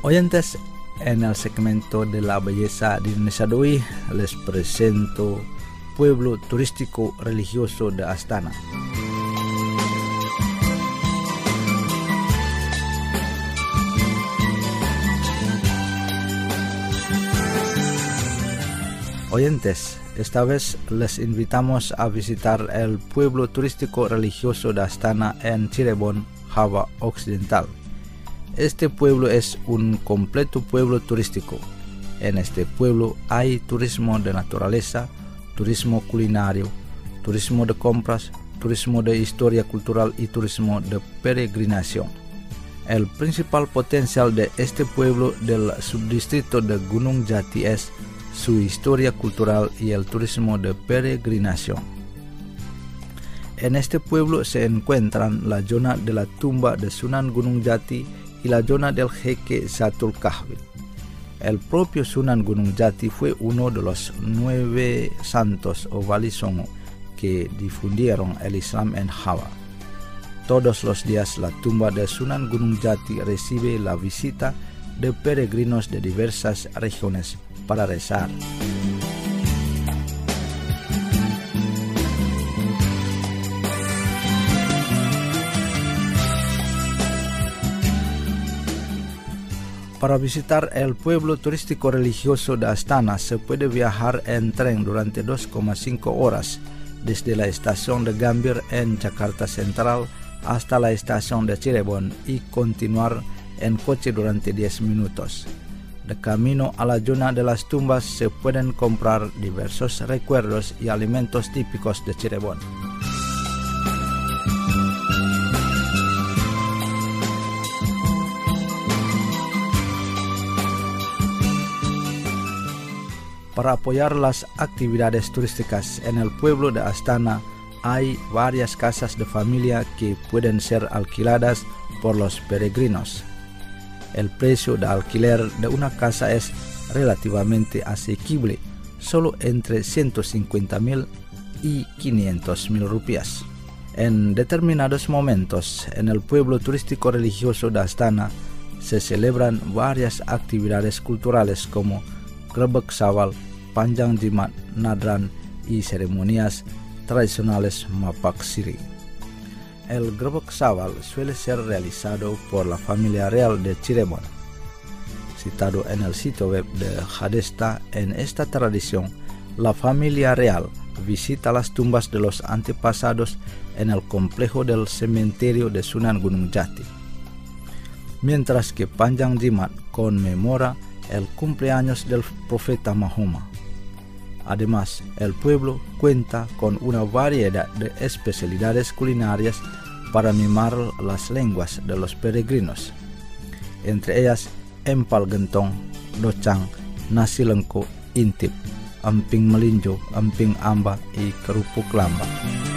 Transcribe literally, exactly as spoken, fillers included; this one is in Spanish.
Oyentes, en el segmento de la belleza de Indonesia de hoy les presento pueblo turístico religioso de Astana. Oyentes, esta vez les invitamos a visitar el pueblo turístico religioso de Astana en Cirebon, Java Occidental. Este pueblo es un completo pueblo turístico. En este pueblo hay turismo de naturaleza, turismo culinario, turismo de compras, turismo de historia cultural y turismo de peregrinación. El principal potencial de este pueblo del subdistrito de Gunung Jati es su historia cultural y el turismo de peregrinación. En este pueblo se encuentran la zona de la tumba de Sunan Gunung Jati y la zona del jeque Zatul Kahfi. El propio Sunan Gunung Jati fue uno de los nueve santos o wali songo que difundieron el Islam en Java. Todos los días la tumba de Sunan Gunung Jati recibe la visita de peregrinos de diversas regiones para rezar. Para visitar el pueblo turístico religioso de Astana se puede viajar en tren durante dos coma cinco horas desde la estación de Gambir en Jakarta Central hasta la estación de Cirebon y continuar en coche durante diez minutos. De camino a la zona de las tumbas se pueden comprar diversos recuerdos y alimentos típicos de Cirebon. Para apoyar las actividades turísticas en el pueblo de Astana, hay varias casas de familia que pueden ser alquiladas por los peregrinos. El precio de alquiler de una casa es relativamente asequible, solo entre ciento cincuenta mil y quinientos mil rupias. En determinados momentos, en el pueblo turístico religioso de Astana, se celebran varias actividades culturales como Grebek Sawal, Panjang Jimat, Nadran y ceremonias tradicionales Mapak Siri. El Grebek Sawal suele ser realizado por la familia real de Cirebon. Citado en el sitio web de Hadesta, en esta tradición, la familia real visita las tumbas de los antepasados en el complejo del cementerio de Sunan Gunung Jati, mientras que Panjang Jimat conmemora el cumpleaños del profeta Mahoma. Además, el pueblo cuenta con una variedad de especialidades culinarias para mimar las lenguas de los peregrinos, entre ellas empal gentong, docang, nasi lengko, intip, emping melinjo, emping amba y kerupuk lamba.